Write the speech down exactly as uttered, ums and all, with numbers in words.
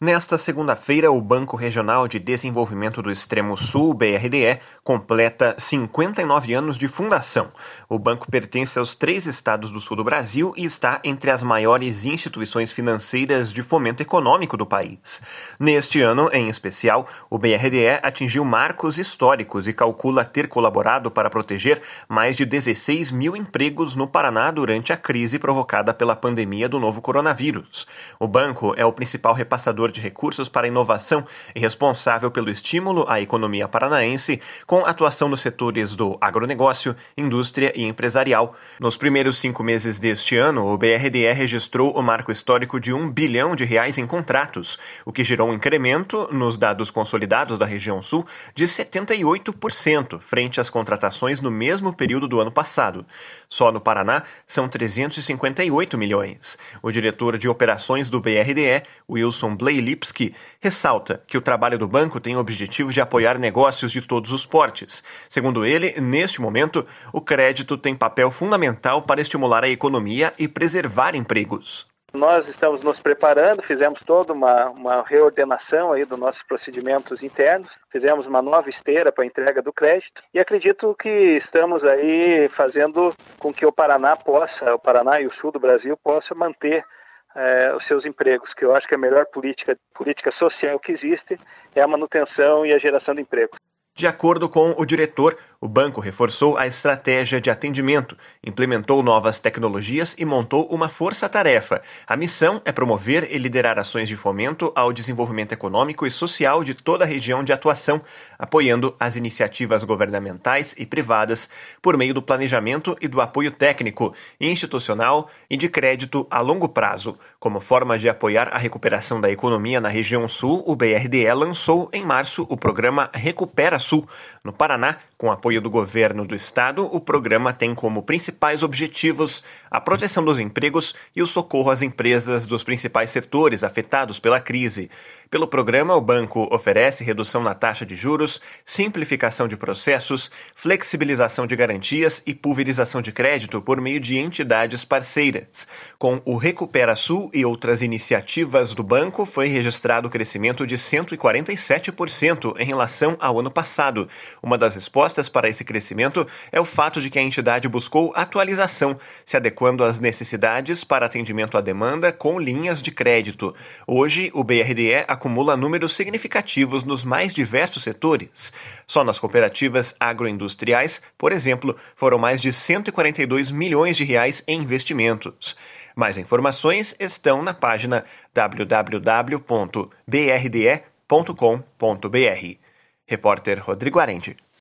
Nesta segunda-feira, o Banco Regional de Desenvolvimento do Extremo Sul, B R D E, completa cinquenta e nove anos de fundação. O banco pertence aos três estados do sul do Brasil e está entre as maiores instituições financeiras de fomento econômico do país. Neste ano, em especial, o B R D E atingiu marcos históricos e calcula ter colaborado para proteger mais de dezesseis mil empregos no Paraná durante a crise provocada pela pandemia do novo coronavírus. O banco é o principal repassador de recursos para inovação e responsável pelo estímulo à economia paranaense, com atuação nos setores do agronegócio, indústria e empresarial. Nos primeiros cinco meses deste ano, o B R D E registrou o marco histórico de um bilhão de reais em contratos, o que gerou um incremento nos dados consolidados da região sul de setenta e oito por cento frente às contratações no mesmo período do ano passado. Só no Paraná são trezentos e cinquenta e oito milhões. O diretor de operações do B R D E, Wilson Blay Lipski, ressalta que o trabalho do banco tem o objetivo de apoiar negócios de todos os portes. Segundo ele, neste momento, o crédito tem papel fundamental para estimular a economia e preservar empregos. Nós estamos nos preparando, fizemos toda uma, uma reordenação aí dos nossos procedimentos internos, fizemos uma nova esteira para a entrega do crédito e acredito que estamos aí fazendo com que o Paraná possa, o Paraná e o sul do Brasil possa manter É, os seus empregos, que eu acho que a melhor política, política social que existe é a manutenção e a geração de emprego. De acordo com o diretor, o banco reforçou a estratégia de atendimento, implementou novas tecnologias e montou uma força-tarefa. A missão é promover e liderar ações de fomento ao desenvolvimento econômico e social de toda a região de atuação, apoiando as iniciativas governamentais e privadas por meio do planejamento e do apoio técnico, institucional e de crédito a longo prazo. Como forma de apoiar a recuperação da economia na região sul, o B R D E lançou em março o programa Recupera Sul. No Paraná, com apoio do governo do estado, o programa tem como principais objetivos a proteção dos empregos e o socorro às empresas dos principais setores afetados pela crise. Pelo programa, o banco oferece redução na taxa de juros, simplificação de processos, flexibilização de garantias e pulverização de crédito por meio de entidades parceiras. Com o Recupera Sul e outras iniciativas do banco, foi registrado o crescimento de cento e quarenta e sete por cento em relação ao ano passado. Uma das respostas para esse crescimento é o fato de que a entidade buscou atualização, se adequando às necessidades para atendimento à demanda com linhas de crédito. Hoje, o B R D E acumula números significativos nos mais diversos setores. Só nas cooperativas agroindustriais, por exemplo, foram mais de cento e quarenta e dois milhões de reais em investimentos. Mais informações estão na página w w w ponto b r d e ponto com ponto b r. Repórter Rodrigo Arende.